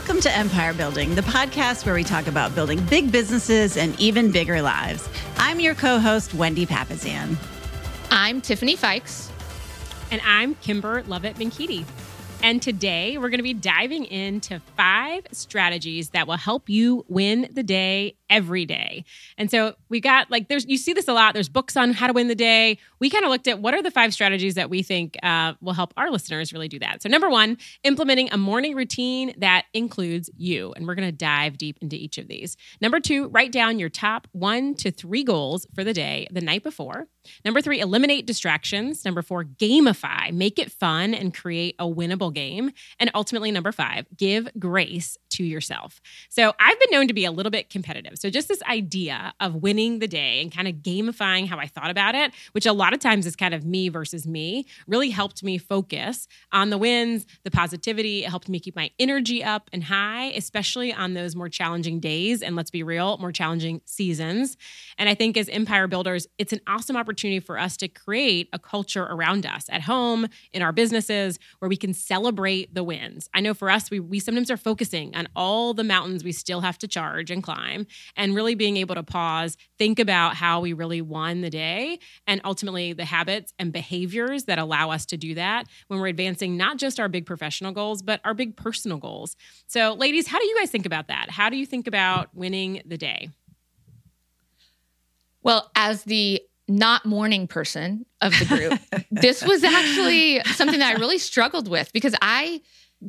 Welcome to Empire Building, the podcast where we talk about building big businesses and even bigger lives. I'm your co-host, Wendy Papasan. I'm Tiffany Fikes. And I'm Kimber Lovett-Benkiti. And today we're going to be diving into 5 strategies that will help you win the day every day. And so we got you see this a lot. There's books on how to win the day. We kind of looked at what are the 5 strategies that we think will help our listeners really do that. So number 1, implementing a morning routine that includes you. And we're going to dive deep into each of these. Number 2, write down your top 1 to 3 goals for the day the night before. Number 3, eliminate distractions. Number 4, gamify, make it fun and create a winnable game. And ultimately, number 5, give grace to yourself. So I've been known to be a little bit competitive. So just this idea of winning the day and kind of gamifying how I thought about it, which a lot of times is kind of me versus me, really helped me focus on the wins, the positivity. It helped me keep my energy up and high, especially on those more challenging days. And let's be real, more challenging seasons. And I think as empire builders, it's an awesome opportunity for us to create a culture around us at home, in our businesses, where we can celebrate the wins. I know for us, we sometimes are focusing on all the mountains we still have to charge and climb, and really being able to pause, think about how we really won the day, and ultimately the habits and behaviors that allow us to do that when we're advancing not just our big professional goals, but our big personal goals. So ladies, how do you guys think about that? How do you think about winning the day? Well, as the not morning person of the group, this was actually something that I really struggled with because I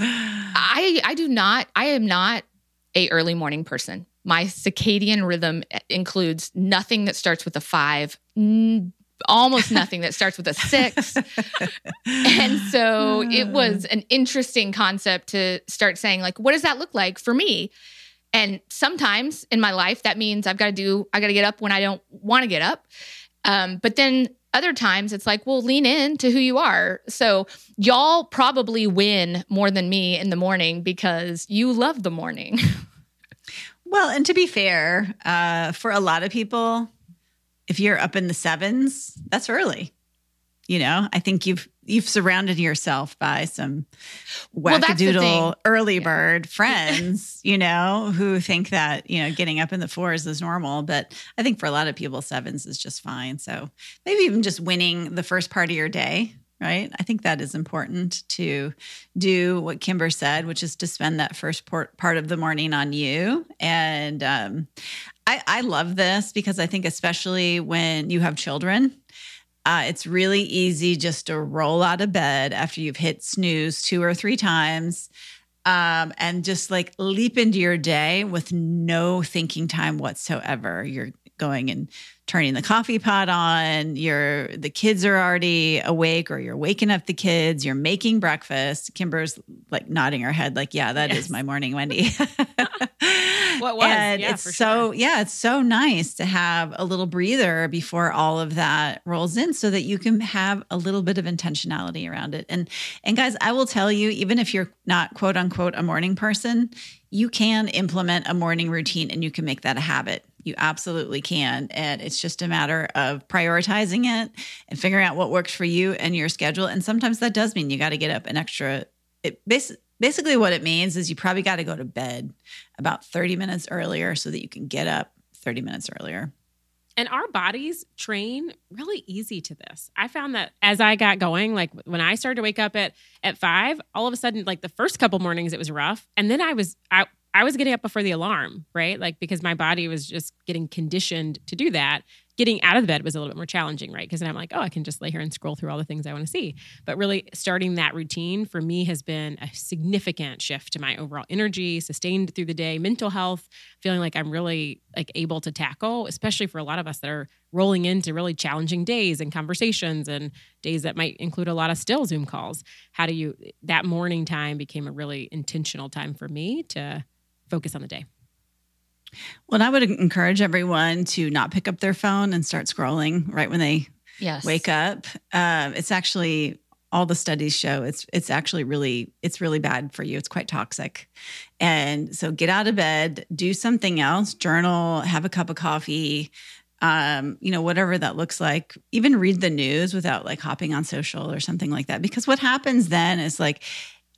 am not a early morning person. My circadian rhythm includes nothing that starts with a 5, almost nothing that starts with a 6. And so it was an interesting concept to start saying, like, what does that look like for me? And sometimes in my life, that means I got to get up when I don't want to get up. But then other times it's like, well, lean in to who you are. So y'all probably win more than me in the morning because you love the morning. Well, and to be fair, for a lot of people, if you're up in the 7s, that's early. You know, I think you've surrounded yourself by some wackadoodle early bird friends, you know, who think that, you know, getting up in the 4s is normal. But I think for a lot of people, 7s is just fine. So maybe even just winning the first part of your day, right? I think that is important to do what Kimber said, which is to spend that first part of the morning on you. And I love this because I think especially when you have children, it's really easy just to roll out of bed after you've hit snooze 2 or 3 times and just like leap into your day with no thinking time whatsoever. You're going and turning the coffee pot on, the kids are already awake or you're waking up the kids, you're making breakfast. Kimber's like nodding her head like, yeah, that is my morning, Wendy. What was? And yeah, it's for so, sure. it's so nice to have a little breather before all of that rolls in so that you can have a little bit of intentionality around it. And guys, I will tell you, even if you're not quote unquote a morning person, you can implement a morning routine and you can make that a habit. You absolutely can. And it's just a matter of prioritizing it and figuring out what works for you and your schedule. And sometimes that does mean you got to get up an extra. Basically what it means is you probably got to go to bed about 30 minutes earlier so that you can get up 30 minutes earlier. And our bodies train really easy to this. I found that as I got going, like when I started to wake up at 5, all of a sudden, like the first couple mornings, it was rough. And then I was getting up before the alarm, right? Like because my body was just getting conditioned to do that. Getting out of the bed was a little bit more challenging, right? Because then I'm like, oh, I can just lay here and scroll through all the things I want to see. But really starting that routine for me has been a significant shift to my overall energy, sustained through the day, mental health, feeling like I'm really like able to tackle, especially for a lot of us that are rolling into really challenging days and conversations and days that might include a lot of still Zoom calls. That morning time became a really intentional time for me to focus on the day. Well, I would encourage everyone to not pick up their phone and start scrolling right when they wake up. It's actually, all the studies show it's actually really bad for you. It's quite toxic. And so get out of bed, do something else, journal, have a cup of coffee, whatever that looks like. Even read the news without like hopping on social or something like that. Because what happens then is like,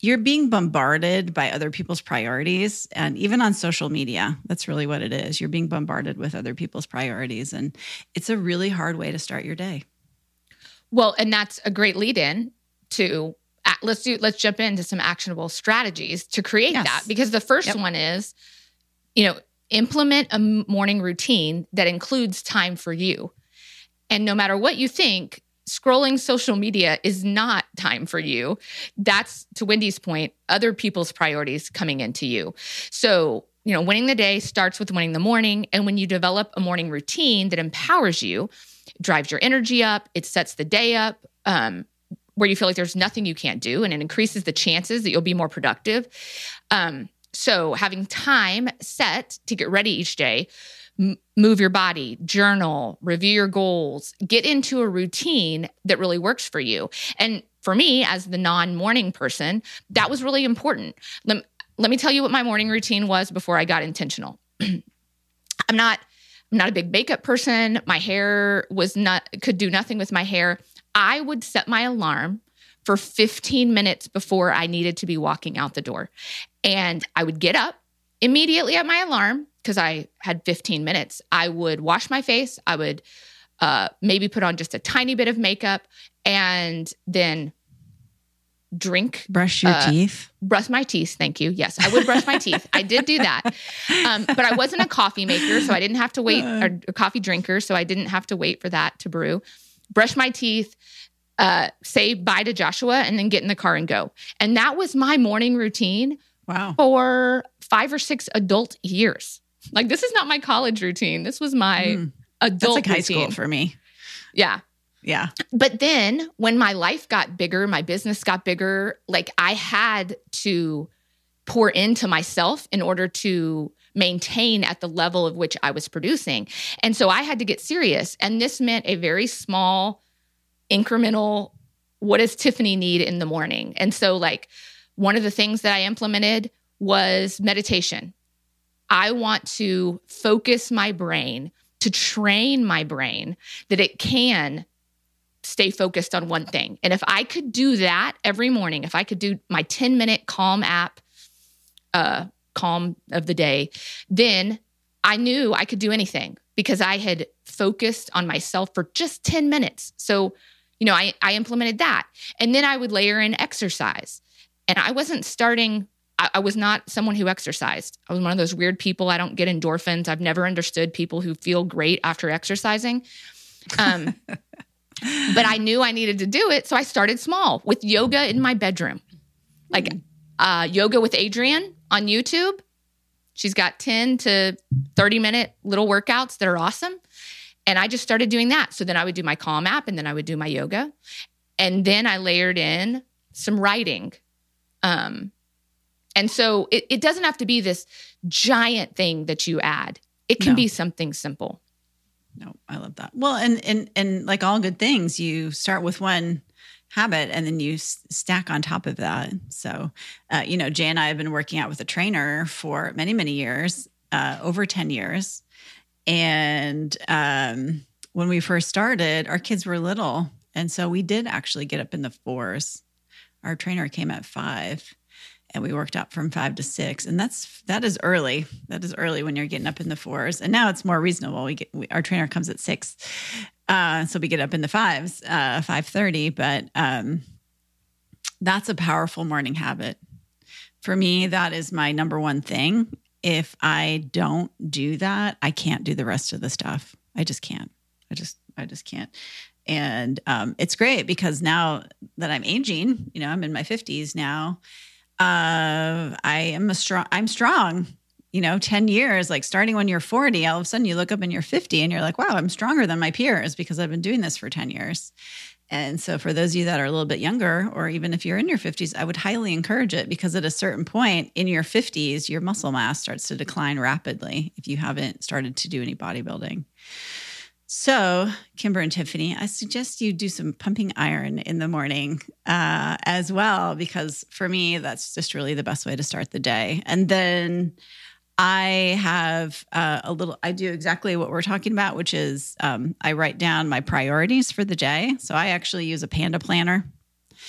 you're being bombarded by other people's priorities. And even on social media, that's really what it is. You're being bombarded with other people's priorities. And it's a really hard way to start your day. Well, and that's a great lead in to let's jump into some actionable strategies to create that. Because the first one is, implement a morning routine that includes time for you. And no matter what you think, scrolling social media is not time for you. That's, to Wendy's point, other people's priorities coming into you. So, winning the day starts with winning the morning. And when you develop a morning routine that empowers you, drives your energy up, it sets the day up where you feel like there's nothing you can't do, and it increases the chances that you'll be more productive. So having time set to get ready each day, move your body, journal, review your goals, get into a routine that really works for you. And for me, as the non-morning person, that was really important. Let me tell you what my morning routine was before I got intentional. I'm not a big makeup person. My hair could do nothing with my hair. I would set my alarm for 15 minutes before I needed to be walking out the door. And I would get up immediately at my alarm because I had 15 minutes. I would wash my face. I would maybe put on just a tiny bit of makeup and then brush your teeth. Brush my teeth. Thank you. Yes, I would brush my teeth. I did do that. But I wasn't a coffee maker, so I didn't have to wait, or a coffee drinker, so I didn't have to wait for that to brew. Brush my teeth, say bye to Joshua, and then get in the car and go. And that was my morning routine for 5 or 6 adult years. Like, this is not my college routine. This was my adult That's like high routine. school for me. Yeah. Yeah. But then when my life got bigger, my business got bigger, like I had to pour into myself in order to maintain at the level of which I was producing. And so I had to get serious. And this meant a very small, incremental, what does Tiffany need in the morning? And so like one of the things that I implemented was meditation. I want to focus my brain, to train my brain that it can stay focused on one thing. And if I could do that every morning, if I could do my 10-minute Calm app, Calm of the day, then I knew I could do anything because I had focused on myself for just 10 minutes. So, I implemented that. And then I would layer in exercise. And I wasn't starting, I was not someone who exercised. I was one of those weird people. I don't get endorphins. I've never understood people who feel great after exercising. But I knew I needed to do it. So I started small with yoga in my bedroom. Like Yoga with Adriene on YouTube. She's got 10 to 30-minute little workouts that are awesome. And I just started doing that. So then I would do my Calm app, and then I would do my yoga. And then I layered in some writing. And so it doesn't have to be this giant thing that you add. It can be something simple. No, I love that. Well, and like all good things, you start with one habit and then you stack on top of that. So, Jay and I have been working out with a trainer for many, many years, over 10 years. And when we first started, our kids were little. And so we did actually get up in the 4s. Our trainer came at 5. And we worked out from 5 to 6, and that is early. That is early when you're getting up in the 4s. And now it's more reasonable. Our trainer comes at 6, so we get up in the 5s, 5:30. But that's a powerful morning habit for me. That is my number one thing. If I don't do that, I can't do the rest of the stuff. I just can't. I just can't. And it's great because now that I'm aging, I'm in my 50s now. I'm strong, 10 years, like starting when you're 40, all of a sudden you look up and you're 50 and you're like, wow, I'm stronger than my peers because I've been doing this for 10 years. And so for those of you that are a little bit younger, or even if you're in your 50s, I would highly encourage it because at a certain point in your 50s, your muscle mass starts to decline rapidly if you haven't started to do any bodybuilding. So, Kimber and Tiffany, I suggest you do some pumping iron in the morning as well, because for me, that's just really the best way to start the day. And then I have I do exactly what we're talking about, which is I write down my priorities for the day. So I actually use a Panda planner.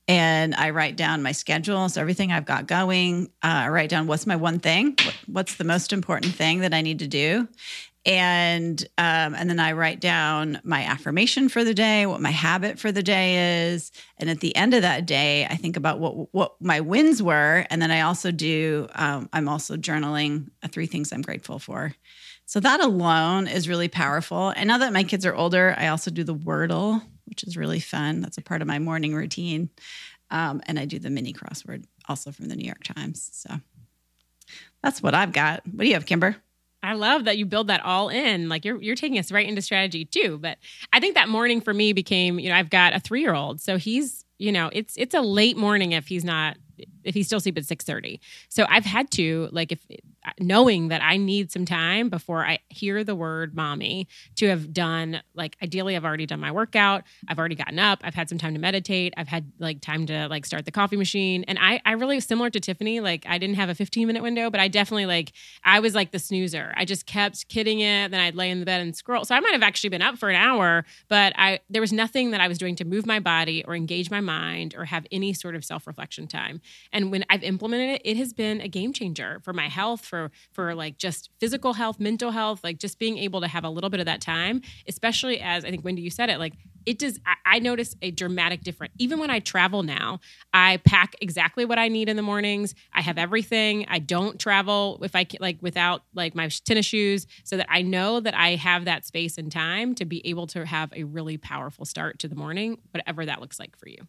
and I write down my schedule. So everything I've got going, I write down what's my one thing, what's the most important thing that I need to do. And then I write down my affirmation for the day, what my habit for the day is. And at the end of that day, I think about what my wins were. And then I also I'm also journaling 3 things I'm grateful for. So that alone is really powerful. And now that my kids are older, I also do the Wordle, which is really fun. That's a part of my morning routine. And I do the mini crossword also from the New York Times. So that's what I've got. What do you have, Kimber? I love that you build that all in. Like you're taking us right into strategy too. But I think that morning for me became, I've got a 3-year-old. So he's, it's a late morning if he's still asleep at 6:30. So I've had to, knowing that I need some time before I hear the word mommy, to have done, ideally I've already done my workout. I've already gotten up. I've had some time to meditate. I've had time to start the coffee machine. And I really, similar to Tiffany, I didn't have a 15-minute window, but I definitely I was the snoozer. I just kept kidding it. Then I'd lay in the bed and scroll. So I might have actually been up for an hour, but there was nothing that I was doing to move my body or engage my mind or have any sort of self-reflection time. And when I've implemented it, it has been a game changer for my health, for just physical health, mental health, just being able to have a little bit of that time, especially as I think, Wendy, you said it, it does, I notice a dramatic difference. Even when I travel now, I pack exactly what I need in the mornings. I have everything. I don't travel if I without my tennis shoes, so that I know that I have that space and time to be able to have a really powerful start to the morning, whatever that looks like for you.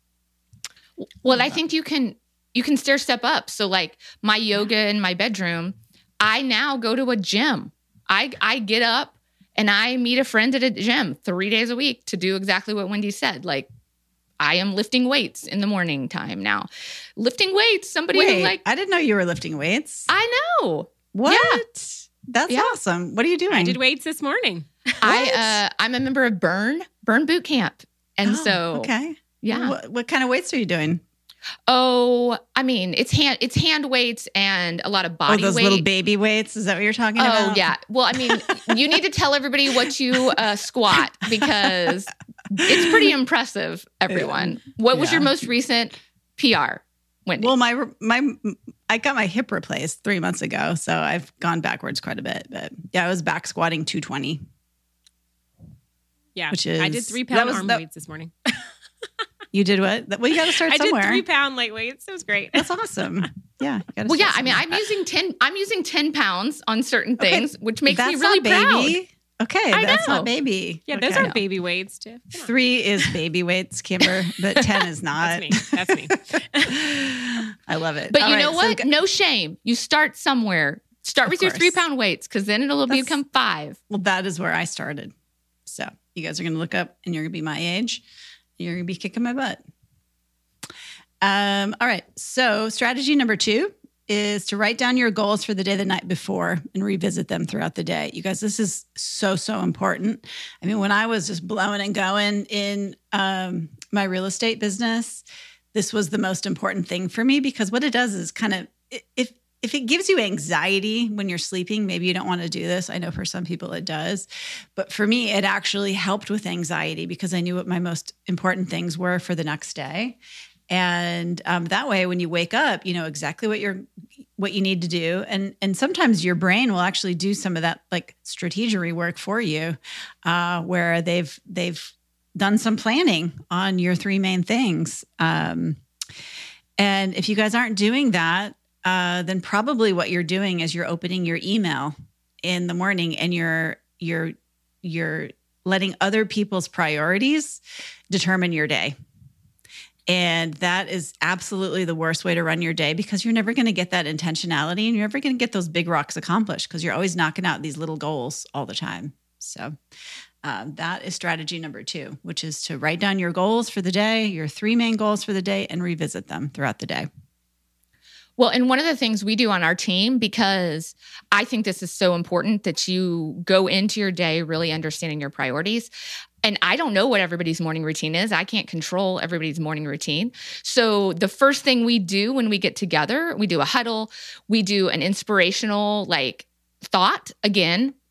Well, I think you can stair step up. So my yoga in my bedroom, I now go to a gym. I get up and I meet a friend at a gym 3 days a week to do exactly what Wendy said. I am lifting weights in the morning time now. Lifting weights, somebody who I didn't know you were lifting weights. I know. What? Yeah. That's awesome. What are you doing? I did weights this morning. I'm a member of Burn Boot Camp. And okay. Yeah. What kind of weights are you doing? Oh, I mean, it's hand weights and a lot of body weight. Those little baby weights? Is that what you're talking about? Oh, yeah. Well, I mean, you need to tell everybody what you squat, because it's pretty impressive, everyone. What was your most recent PR, Wendy? Well, I got my hip replaced 3 months ago, so I've gone backwards quite a bit. But yeah, I was back squatting 220. Yeah, I did 3-pound arm weights this morning. You did what? Well, you got to start somewhere. I did 3-pound light weights. It was great. That's awesome. Yeah. I mean, I'm using 10 pounds on certain things, which makes me really proud. Okay, that's not baby. Yeah, those aren't baby weights, Tiff. 3 is baby weights, Kimber, but 10 is not. That's me. I love it. But you know what? No shame. You start somewhere. Start with your 3-pound weights, because then it'll become 5. Well, that is where I started. So you guys are going to look up and you're going to be my age. You're going to be kicking my butt. All right. So strategy number 2 is to write down your goals for the day the night before and revisit them throughout the day. You guys, this is so important. I mean, when I was just blowing and going in my real estate business, this was the most important thing for me, because what it does is kind of, if it gives you anxiety when you're sleeping, maybe you don't want to do this. I know for some people it does. But for me, it actually helped with anxiety, because I knew what my most important things were for the next day. And that way, when you wake up, you know exactly what you need to do. And sometimes your brain will actually do some of that strategery work for you, where they've done some planning on your 3 main things. And if you guys aren't doing that, then probably what you're doing is you're opening your email in the morning and you're letting other people's priorities determine your day. And that is absolutely the worst way to run your day, because you're never going to get that intentionality and you're never going to get those big rocks accomplished, because you're always knocking out these little goals all the time. So that is strategy number 2, which is to write down your goals for the day, your 3 main goals for the day, and revisit them throughout the day. Well, and one of the things we do on our team, because I think this is so important, that you go into your day really understanding your priorities. And I don't know what everybody's morning routine is. I can't control everybody's morning routine. So the first thing we do when we get together, we do a huddle. We do an inspirational thought. Again,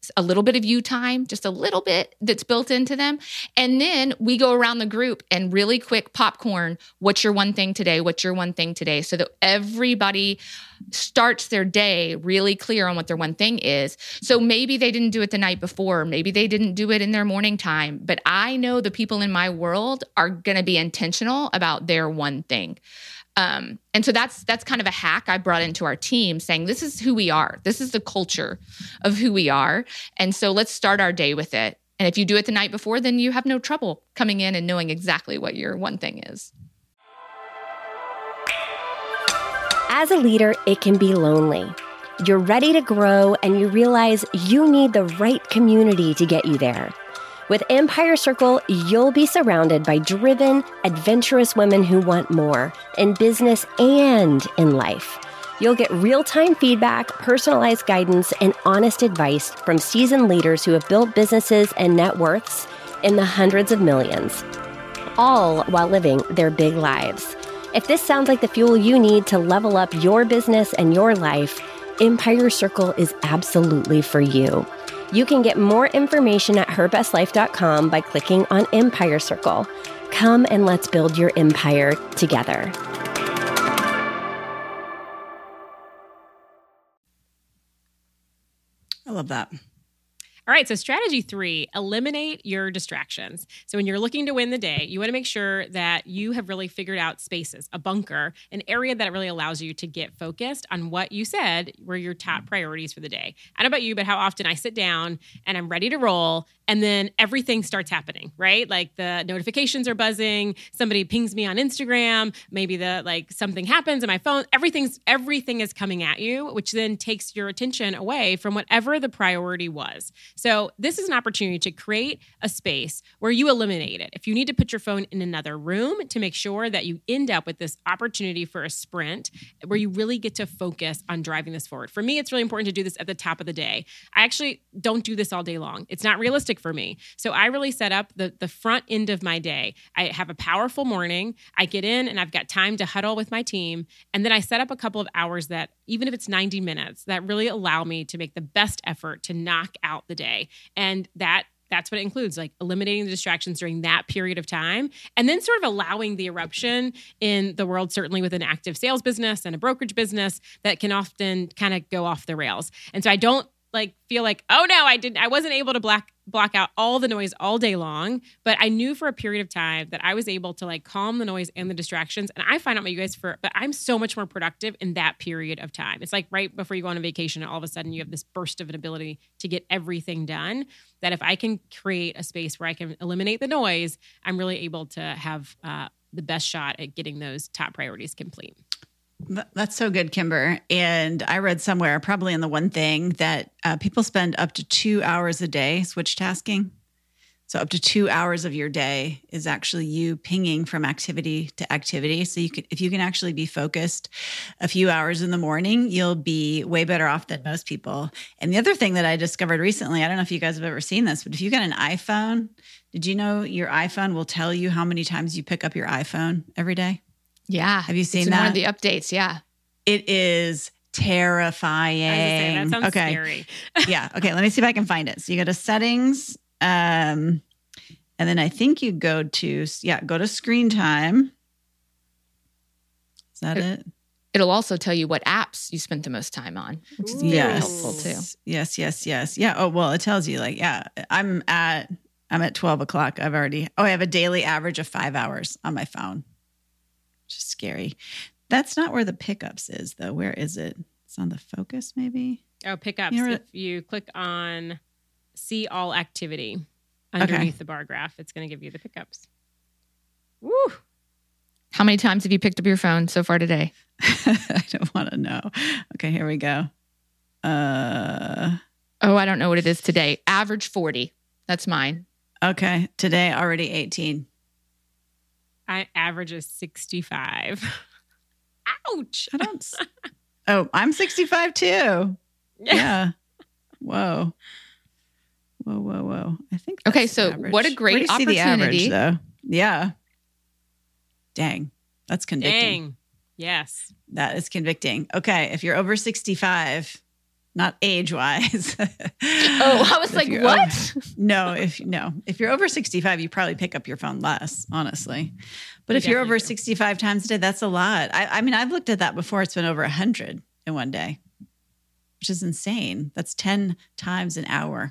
a little bit of you time, just a little bit that's built into them. And then we go around the group and really quick popcorn. What's your one thing today? What's your one thing today? So that everybody starts their day really clear on what their one thing is. So maybe they didn't do it the night before. Maybe they didn't do it in their morning time. But I know the people in my world are going to be intentional about their one thing. And so that's kind of a hack I brought into our team, saying this is who we are. This is the culture of who we are. And so let's start our day with it. And if you do it the night before, then you have no trouble coming in and knowing exactly what your one thing is. As a leader, it can be lonely. You're ready to grow and you realize you need the right community to get you there. With Empire Circle, you'll be surrounded by driven, adventurous women who want more in business and in life. You'll get real-time feedback, personalized guidance, and honest advice from seasoned leaders who have built businesses and net worths in the hundreds of millions, all while living their big lives. If this sounds like the fuel you need to level up your business and your life, Empire Circle is absolutely for you. You can get more information at herbestlife.com by clicking on Empire Circle. Come and let's build your empire together. I love that. All right, so strategy 3, eliminate your distractions. So when you're looking to win the day, you want to make sure that you have really figured out spaces, a bunker, an area that really allows you to get focused on what you said were your top priorities for the day. I don't know about you, but how often I sit down and I'm ready to roll and then everything starts happening, right? Like the notifications are buzzing, somebody pings me on Instagram, maybe something happens on my phone, everything is coming at you, which then takes your attention away from whatever the priority was. So this is an opportunity to create a space where you eliminate it. If you need to put your phone in another room to make sure that you end up with this opportunity for a sprint where you really get to focus on driving this forward. For me, it's really important to do this at the top of the day. I actually don't do this all day long. It's not realistic for me. So I really set up the front end of my day. I have a powerful morning. I get in and I've got time to huddle with my team. And then I set up a couple of hours that, even if it's 90 minutes, that really allow me to make the best effort to knock out the day. And that's what it includes, like eliminating the distractions during that period of time, and then sort of allowing the eruption in the world, certainly with an active sales business and a brokerage business that can often kind of go off the rails. And so I don't feel like, oh no, I wasn't able to block out all the noise all day long, but I knew for a period of time that I was able to calm the noise and the distractions. And I find out about you guys but I'm so much more productive in that period of time. It's like right before you go on a vacation and all of a sudden you have this burst of an ability to get everything done, that if I can create a space where I can eliminate the noise, I'm really able to have the best shot at getting those top priorities complete. That's so good, Kimber. And I read somewhere, probably in the one thing, that people spend up to 2 hours a day switch tasking. So up to 2 hours of your day is actually you pinging from activity to activity. So if you can actually be focused a few hours in the morning, you'll be way better off than most people. And the other thing that I discovered recently, I don't know if you guys have ever seen this, but if you got an iPhone, did you know your iPhone will tell you how many times you pick up your iPhone every day? Yeah. Have you seen it's that? One of the updates. Yeah. It is terrifying. I was gonna say, that sounds scary. Yeah. Okay. Let me see if I can find it. So you go to settings, and then I think you go to screen time. Is that it? It'll also tell you what apps you spent the most time on, which is very helpful too. Yes. Yeah. Oh, well, it tells you I'm at 12 o'clock. I have a daily average of 5 hours on my phone. Just scary. That's not where the pickups is, though. Where is it? It's on the focus, maybe. Oh, pickups. If you click on see all activity underneath the bar graph, it's going to give you the pickups. Woo! How many times have you picked up your phone so far today? I don't want to know. Okay, here we go. I don't know what it is today. Average 40. That's mine. Okay, today already 18. I average is 65. Ouch. I'm 65 too. Yeah. Whoa. I think that's okay, so average. What a great Where do you see the opportunity. average, though? Yeah. Dang. That's convicting. Yes. That is convicting. Okay, if you're over 65, not age-wise. Oh, I was like, what? If you're over 65, you probably pick up your phone less, honestly. But if you're over 65 times a day, that's a lot. I mean, I've looked at that before. It's been over 100 in one day, which is insane. That's 10 times an hour.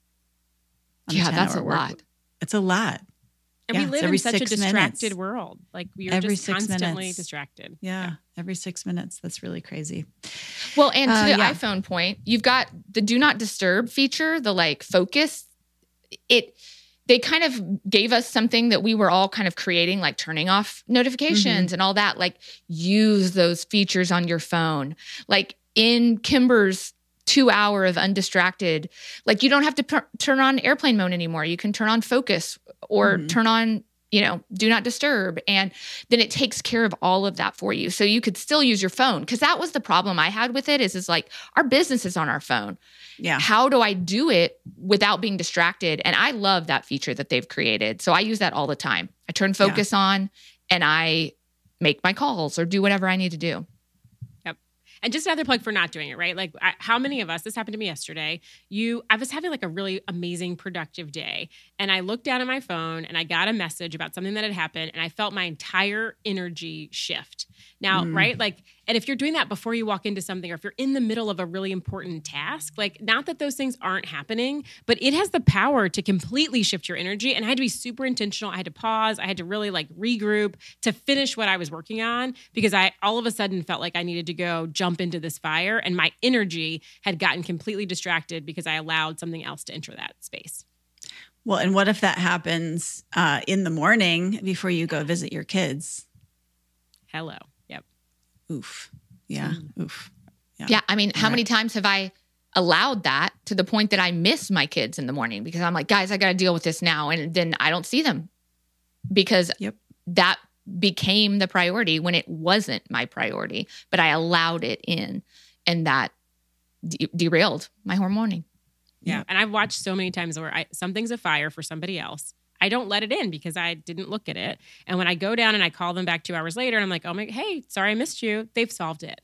Yeah, that's a lot. It's a lot. And we live in such a distracted world. Like we are just constantly distracted. Yeah, every 6 minutes. That's really crazy. Well, and to the iPhone point, you've got the do not disturb feature, the like focus. They kind of gave us something that we were all kind of creating, like turning off notifications and all that. Like use those features on your phone. Like in Kimber's 2 hour of undistracted, like you don't have to turn on airplane mode anymore. You can turn on focus or turn on, do not disturb. And then it takes care of all of that for you. So you could still use your phone. Cause that was the problem I had with it is like our business is on our phone. Yeah. How do I do it without being distracted? And I love that feature that they've created. So I use that all the time. I turn focus on and I make my calls or do whatever I need to do. And just another plug for not doing it, right? Like how many of us, this happened to me yesterday, I was having like a really amazing, productive day. And I looked down at my phone and I got a message about something that had happened and I felt my entire energy shift. Now, right? Like, and if you're doing that before you walk into something or if you're in the middle of a really important task, like not that those things aren't happening, but it has the power to completely shift your energy. And I had to be super intentional. I had to pause. I had to really like regroup to finish what I was working on because I all of a sudden felt like I needed to go jump into this fire and my energy had gotten completely distracted because I allowed something else to enter that space. Well, and what if that happens in the morning before you go visit your kids? Hello. Yep. Oof. Yeah. Oof. Yeah. I mean, how many times have I allowed that to the point that I miss my kids in the morning because I'm like, guys, I got to deal with this now. And then I don't see them because that became the priority when it wasn't my priority, but I allowed it in and that derailed my whole morning. Yeah. And I've watched so many times where something's a fire for somebody else. I don't let it in because I didn't look at it. And when I go down and I call them back 2 hours later and I'm like, hey, sorry, I missed you. They've solved it.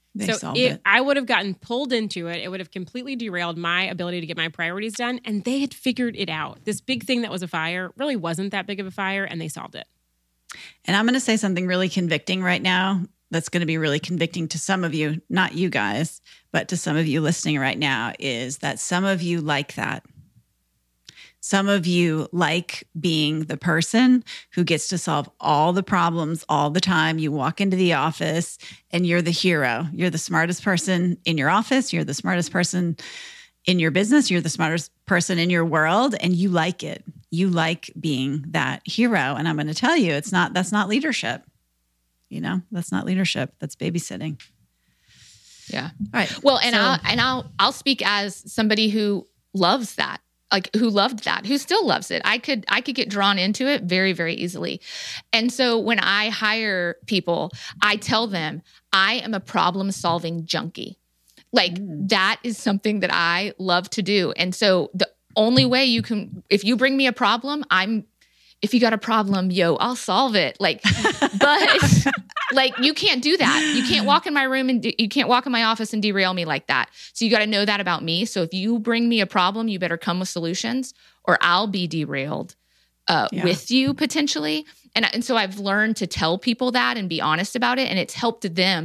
I would have gotten pulled into it. It would have completely derailed my ability to get my priorities done. And they had figured it out. This big thing that was a fire really wasn't that big of a fire and they solved it. And I'm going to say something really convicting right now. That's going to be really convicting to some of you, not you guys, but to some of you listening right now is that some of you like that. Some of you like being the person who gets to solve all the problems all the time. You walk into the office and you're the hero. You're the smartest person in your office. You're the smartest person in your business. You're the smartest person in your world and you like it. You like being that hero. And I'm going to tell you, that's not leadership. That's not leadership. That's babysitting. Yeah. All right. Well, I'll speak as somebody who loves that. Like who loved that, who still loves it. I could get drawn into it very, very easily. And so when I hire people, I tell them I am a problem-solving junkie. Like that is something that I love to do. And so the only way you can, if you bring me a problem, if you got a problem, I'll solve it. Like, but like you can't do that. You can't walk in my room and you can't walk in my office and derail me like that. So you got to know that about me. So if you bring me a problem, you better come with solutions or I'll be derailed with you potentially. And so I've learned to tell people that and be honest about it. And it's helped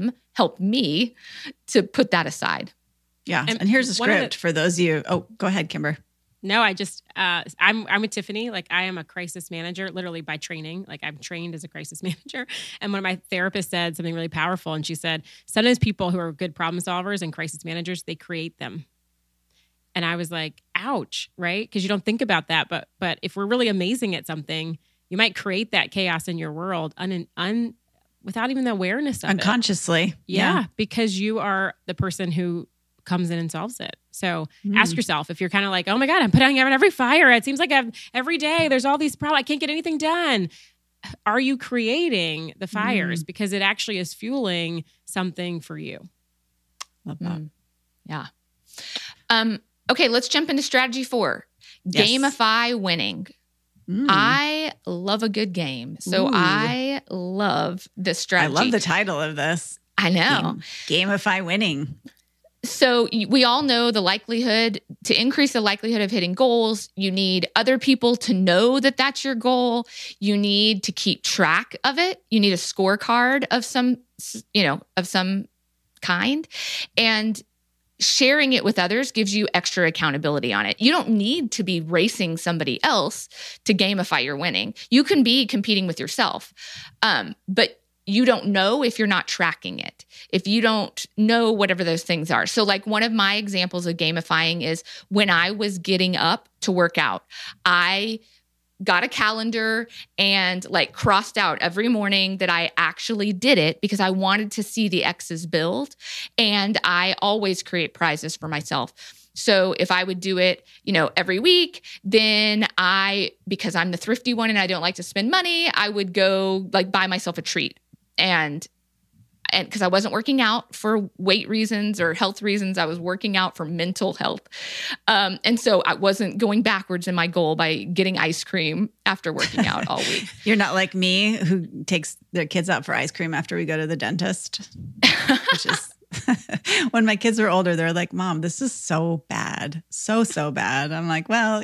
me to put that aside. Yeah. And here's a script for those of you. Oh, go ahead, Kimber. No, I'm with Tiffany. Like I am a crisis manager, literally by training. Like I'm trained as a crisis manager. And when my therapist said something really powerful, and she said, sometimes people who are good problem solvers and crisis managers, they create them. And I was like, ouch, right? Because you don't think about that. But if we're really amazing at something, you might create that chaos in your world without even the awareness of unconsciously. it. Yeah, because you are the person who comes in and solves it. So ask yourself if you're kind of like, oh my God, I'm putting out every fire. It seems like every day there's all these problems. I can't get anything done. Are you creating the fires? Because it actually is fueling something for you. Love that. Yeah. Okay, let's jump into strategy 4. Yes. Gamify winning. I love a good game. So I love this strategy. I love the title of this. I know. Gamify winning. So we all know to increase the likelihood of hitting goals, you need other people to know that that's your goal. You need to keep track of it. You need a scorecard of some kind. And sharing it with others gives you extra accountability on it. You don't need to be racing somebody else to gamify your winning. You can be competing with yourself. But you don't know if you're not tracking it, if you don't know whatever those things are. So like one of my examples of gamifying is when I was getting up to work out, I got a calendar and like crossed out every morning that I actually did it because I wanted to see the X's build. And I always create prizes for myself. So if I would do it, every week, then because I'm the thrifty one and I don't like to spend money, I would go like buy myself a treat. And because I wasn't working out for weight reasons or health reasons, I was working out for mental health. And so I wasn't going backwards in my goal by getting ice cream after working out all week. You're not like me who takes their kids out for ice cream after we go to the dentist, which is when my kids were older, they're like, Mom, this is so bad. So bad. I'm like, well,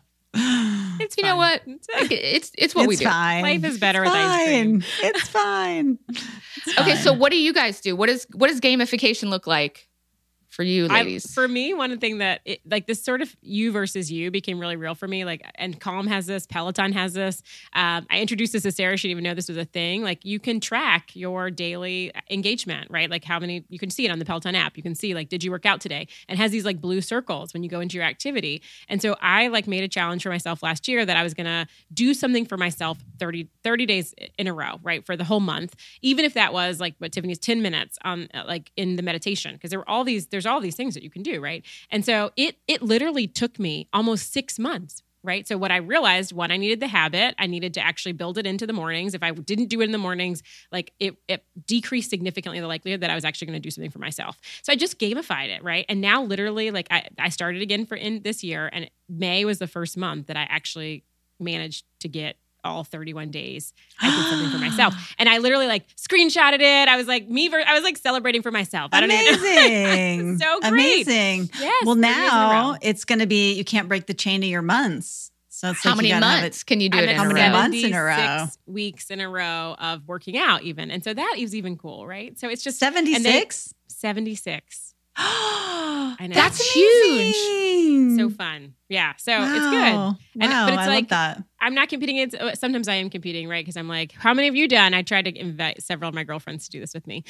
It's you know what? It's what we do. Fine. Life is better with ice cream. It's fine. Okay, so what do you guys do? What does gamification look like for you, ladies? For me, one thing that this sort of you versus you became really real for me. Like, and Calm has this, Peloton has this. I introduced this to Sarah. She didn't even know this was a thing. Like, you can track your daily engagement, right? Like how many, you can see it on the Peloton app. You can see like, did you work out today? And it has these like blue circles when you go into your activity. And so I like made a challenge for myself last year that I was going to do something for myself 30 days in a row, right? For the whole month, even if that was like what Tiffany's 10 minutes on like in the meditation, because there's all these things that you can do, right? And so it literally took me almost 6 months, right? So what I realized, one, I needed the habit. I needed to actually build it into the mornings. If I didn't do it in the mornings, like it decreased significantly the likelihood that I was actually going to do something for myself. So I just gamified it, right? And now literally like I started again in this year, and May was the first month that I actually managed to get all 31 days. I did something for myself. And I literally like screenshotted it. I was like, I was like celebrating for myself. I don't Amazing. So great. Amazing. Yes. Well, now it's going to be, you can't break the chain of your months. So it's how many months can you do it in a row? How many months in a row? 76 weeks in a row of working out even. And so that is even cool, right? So it's just 76? 76. I know. That's huge. So fun. Yeah. So wow. It's good. Wow, but it's I like, love that. I'm not competing. Sometimes I am competing, right? Because I'm like, how many have you done? I tried to invite several of my girlfriends to do this with me.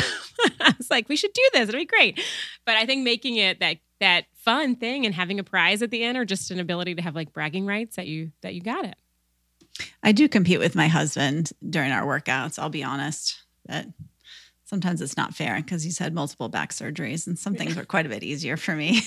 I was like, we should do this. It'll be great. But I think making it that fun thing and having a prize at the end, or just an ability to have like bragging rights that you got it. I do compete with my husband during our workouts. I'll be honest, but sometimes it's not fair because he's had multiple back surgeries and some things are quite a bit easier for me.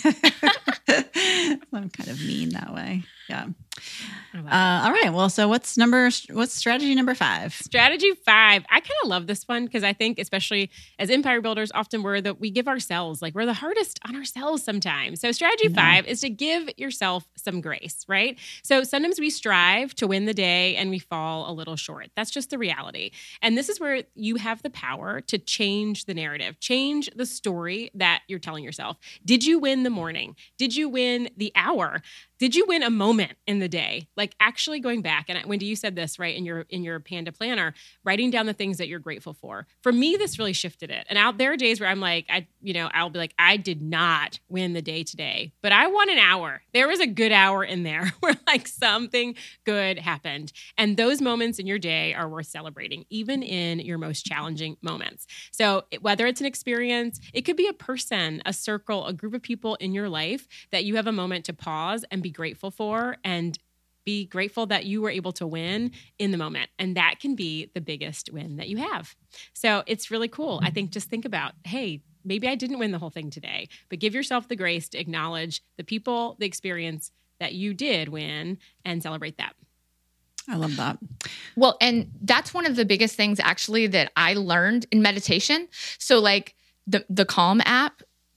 I'm kind of mean that way. Yeah. All right. Well, so what's strategy number 5? Strategy 5. I kind of love this one because I think, especially as empire builders, often we give ourselves, like we're the hardest on ourselves sometimes. So strategy 5 is to give yourself some grace, right? So sometimes we strive to win the day and we fall a little short. That's just the reality. And this is where you have the power to change the narrative, change the story that you're telling yourself. Did you win the morning? Did you win the hour? Did you win a moment in the day? Like actually going back, and Wendy, you said this, right, in your Panda planner, writing down the things that you're grateful for. For me, this really shifted it. And there are days where I'm like, I'll be like, I did not win the day today, but I won an hour. There was a good hour in there where like something good happened. And those moments in your day are worth celebrating, even in your most challenging moments. So whether it's an experience, it could be a person, a circle, a group of people in your life that you have a moment to pause and be grateful for, and be grateful that you were able to win in the moment. And that can be the biggest win that you have. So it's really cool. I think just think about, hey, maybe I didn't win the whole thing today, but give yourself the grace to acknowledge the people, the experience that you did win, and celebrate that. I love that. Well, and that's one of the biggest things actually that I learned in meditation. So like the Calm app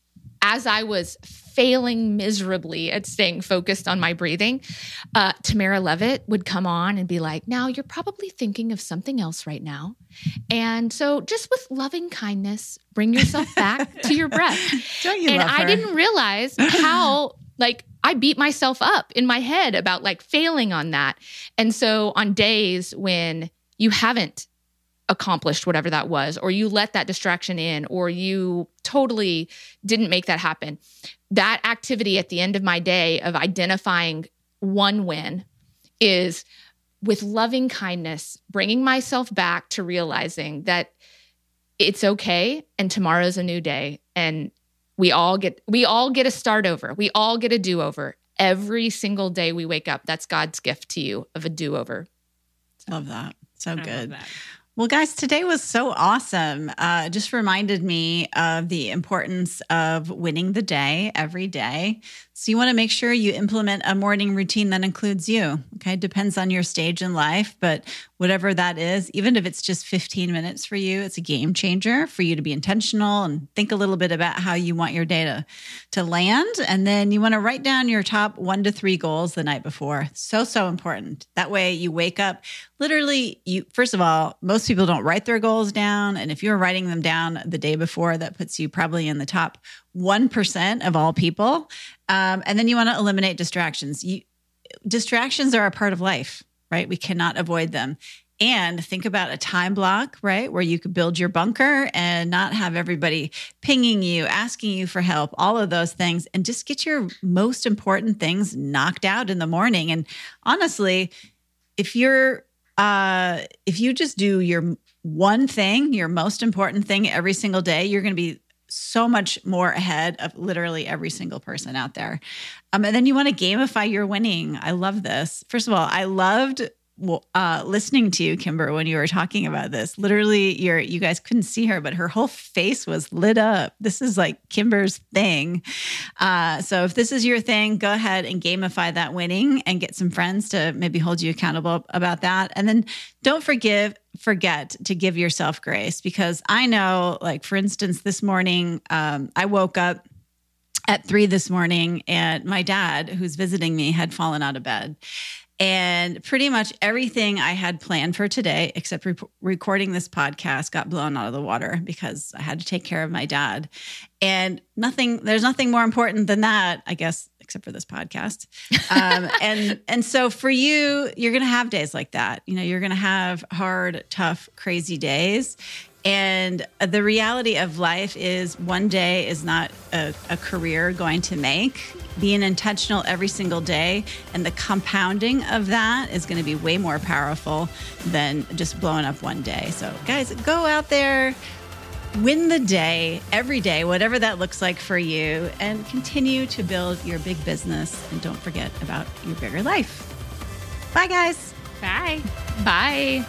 as I was failing miserably at staying focused on my breathing, Tamara Levitt would come on and be like, now you're probably thinking of something else right now. And so just with loving kindness, bring yourself back to your breath. Don't you love her? I didn't realize how I beat myself up in my head about failing on that. And so on days when you haven't accomplished whatever that was, or you let that distraction in, or you totally didn't make that happen, that activity at the end of my day of identifying one win is with loving kindness, bringing myself back to realizing that it's okay and tomorrow's a new day. And we all get a start over. We all get a do-over. Every single day we wake up, that's God's gift to you of a do-over. Love that. So good. Love that. Well, guys, today was so awesome. Just reminded me of the importance of winning the day every day. So you want to make sure you implement a morning routine that includes you. Okay. Depends on your stage in life, but whatever that is, even if it's just 15 minutes for you, it's a game changer for you to be intentional and think a little bit about how you want your day to land. And then you want to write down your top 1 to 3 goals the night before. So important. That way you wake up, literally, first of all, most people don't write their goals down. And if you're writing them down the day before, that puts you probably in the top 1% of all people. And then you want to eliminate distractions. Distractions are a part of life, right? We cannot avoid them. And think about a time block, right? Where you could build your bunker and not have everybody pinging you, asking you for help, all of those things, and just get your most important things knocked out in the morning. And honestly, if you just do your one thing, your most important thing every single day, you're going to be so much more ahead of literally every single person out there. And then you want to gamify your winning. I love this. First of all, I loved listening to you, Kimber, when you were talking about this. Literally, you guys couldn't see her, but her whole face was lit up. This is like Kimber's thing. So if this is your thing, go ahead and gamify that winning and get some friends to maybe hold you accountable about that. And then don't forget to give yourself grace, because I know, for instance, this morning, I woke up at 3 this morning and my dad, who's visiting me, had fallen out of bed. And pretty much everything I had planned for today, except recording this podcast, got blown out of the water because I had to take care of my dad. And there's nothing more important than that, I guess, except for this podcast. And so for you, you're going to have days like that. You're going to have hard, tough, crazy days. And the reality of life is one day is not a career going to make. Being intentional every single day and the compounding of that is going to be way more powerful than just blowing up one day. So guys, go out there, win the day every day, whatever that looks like for you, and continue to build your big business. And don't forget about your bigger life. Bye, guys. Bye. Bye.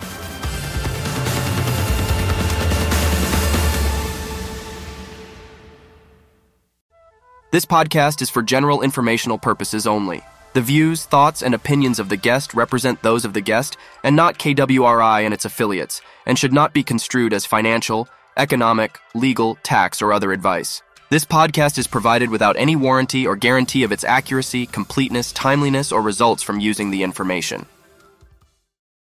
This podcast is for general informational purposes only. The views, thoughts, and opinions of the guest represent those of the guest and not KWRI and its affiliates, and should not be construed as financial, economic, legal, tax, or other advice. This podcast is provided without any warranty or guarantee of its accuracy, completeness, timeliness, or results from using the information.